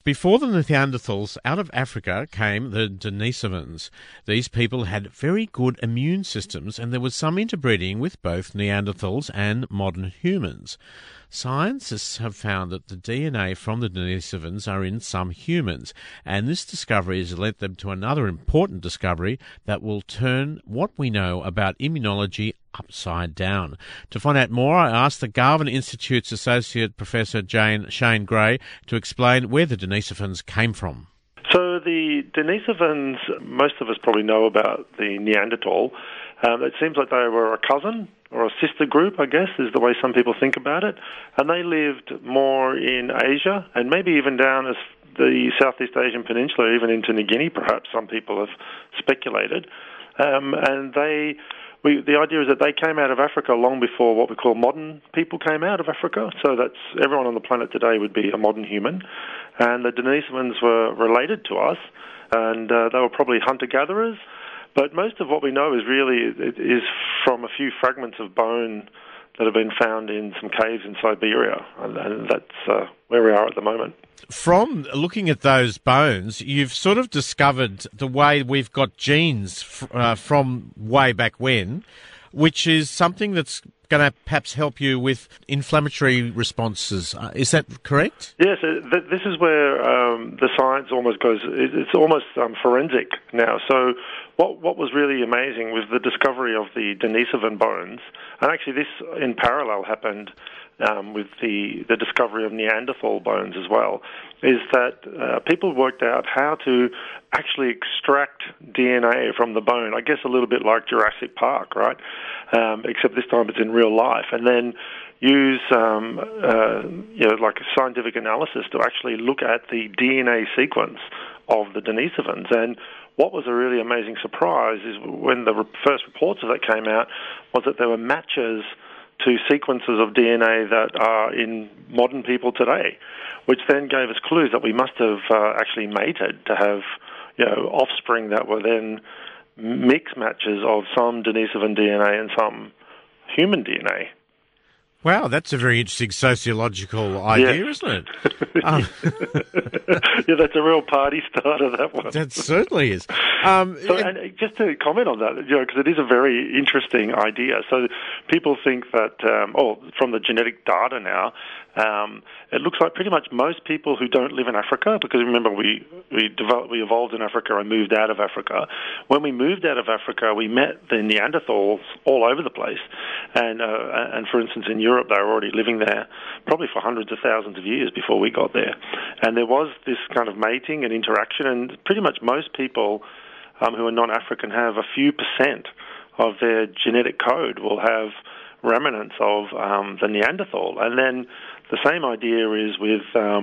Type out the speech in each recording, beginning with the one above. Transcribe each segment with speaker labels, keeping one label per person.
Speaker 1: Before the Neanderthals, out of Africa came the Denisovans. These people had very good immune systems, and there was some interbreeding with both Neanderthals and modern humans. Scientists have found that the DNA from the Denisovans are in some humans, and this discovery has led them to another important discovery that will turn what we know about immunology upside down. To find out more, I asked the Garvan Institute's Associate Professor Shane Gray to explain where the Denisovans came from.
Speaker 2: So the Denisovans, most of us probably know about the Neanderthal. It seems like they were a cousin or a sister group, I guess, is the way some people think about it. And they lived more in Asia and maybe even down as the Southeast Asian Peninsula, even into New Guinea, perhaps, some people have speculated. And the idea is that they came out of Africa long before what we call modern people came out of Africa. So that's everyone on the planet today would be a modern human. And the Denisovans were related to us, and they were probably hunter-gatherers. But most of what we know is from a few fragments of bone that have been found in some caves in Siberia, and that's where we are at the moment.
Speaker 1: From looking at those bones, you've sort of discovered the way we've got genes from way back when, which is something that's going to perhaps help you with inflammatory responses. Is that correct?
Speaker 2: Yes, this is where the science almost goes, it's almost forensic now. So what was really amazing was the discovery of the Denisovan bones, and actually this in parallel happened with the discovery of Neanderthal bones as well, is that people worked out how to actually extract DNA from the bone, I guess a little bit like Jurassic Park, right? Except this time it's in real life, and then use like a scientific analysis to actually look at the DNA sequence of the Denisovans. And what was a really amazing surprise is when the first reports of that came out was that there were matches to sequences of DNA that are in modern people today, which then gave us clues that we must have actually mated to have, offspring that were then mixed matches of some Denisovan DNA and some human DNA.
Speaker 1: Wow, that's a very interesting sociological idea, isn't it?
Speaker 2: Yeah, that's a real party starter, that one.
Speaker 1: That certainly is.
Speaker 2: And just to comment on that, because it is a very interesting idea. So people think that, from the genetic data now, it looks like pretty much most people who don't live in Africa, because remember we evolved in Africa and moved out of Africa. When we moved out of Africa, we met the Neanderthals all over the place, and for instance in Europe they were already living there probably for hundreds of thousands of years before we got there, and there was this kind of mating and interaction, and pretty much most people who are non-African have a few percent of their genetic code will have remnants of the Neanderthal. And then the same idea is with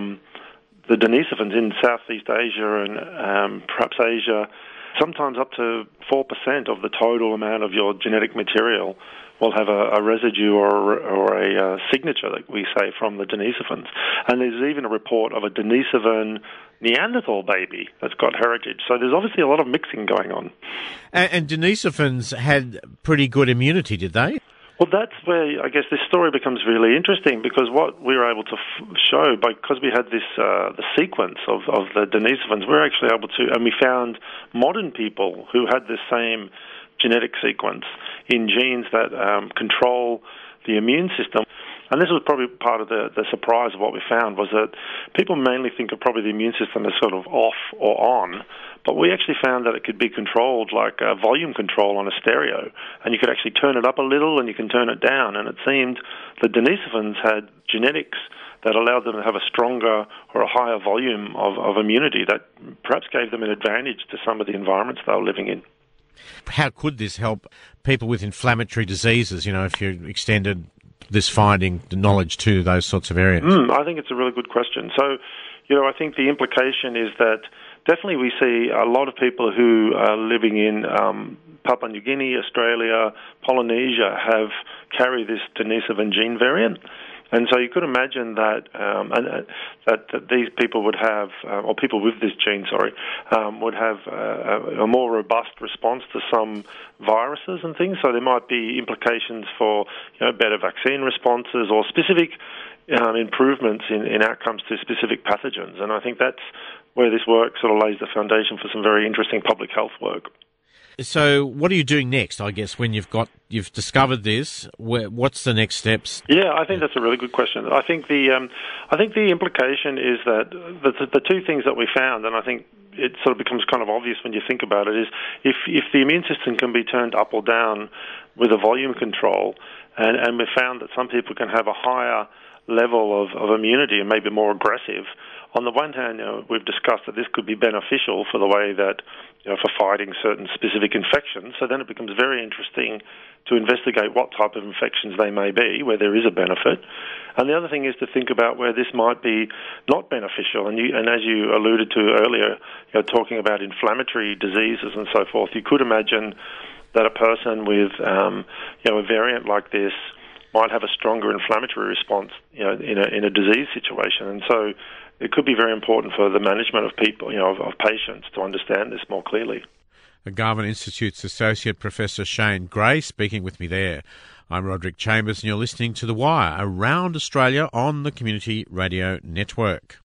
Speaker 2: the Denisovans in Southeast Asia and perhaps Asia. Sometimes up to 4% of the total amount of your genetic material will have a residue or a signature, that we say, from the Denisovans. And there's even a report of a Denisovan Neanderthal baby that's got heritage. So there's obviously a lot of mixing going on.
Speaker 1: And Denisovans had pretty good immunity, did they?
Speaker 2: Well, that's where I guess this story becomes really interesting, because what we were able to show, because we had this the sequence of the Denisovans, we were actually able to, and we found modern people who had the same genetic sequence in genes that control the immune system. And this was probably part of the surprise of what we found, was that people mainly think of probably the immune system as sort of off or on, but we actually found that it could be controlled like volume control on a stereo, and you could actually turn it up a little and you can turn it down, and it seemed the Denisovans had genetics that allowed them to have a stronger or a higher volume of immunity that perhaps gave them an advantage to some of the environments they were living in.
Speaker 1: How could this help people with inflammatory diseases, if you extended this finding, the knowledge to those sorts of areas?
Speaker 2: I think it's a really good question. So, I think the implication is that definitely we see a lot of people who are living in Papua New Guinea, Australia, Polynesia carry this Denisovan gene variant. And so you could imagine that that these people would have, or people with this gene, would have a more robust response to some viruses and things. So there might be implications for better vaccine responses or specific improvements in outcomes to specific pathogens. And I think that's where this work sort of lays the foundation for some very interesting public health work.
Speaker 1: So what are you doing next, I guess, when you've discovered this? What's the next steps?
Speaker 2: Yeah, I think that's a really good question. I think the implication is that the two things that we found, and I think it sort of becomes kind of obvious when you think about it, is if the immune system can be turned up or down with a volume control, and we found that some people can have a higher level of immunity and maybe more aggressive. On the one hand, we've discussed that this could be beneficial for the way that, for fighting certain specific infections. So then it becomes very interesting to investigate what type of infections they may be, where there is a benefit. And the other thing is to think about where this might be not beneficial. And as you alluded to earlier, talking about inflammatory diseases and so forth, you could imagine that a person with, a variant like this might have a stronger inflammatory response, in a disease situation. And so it could be very important for the management of people, of patients, to understand this more clearly.
Speaker 1: The Garvan Institute's Associate Professor Shane Gray speaking with me there. I'm Roderick Chambers and you're listening to The Wire, around Australia on the Community Radio Network.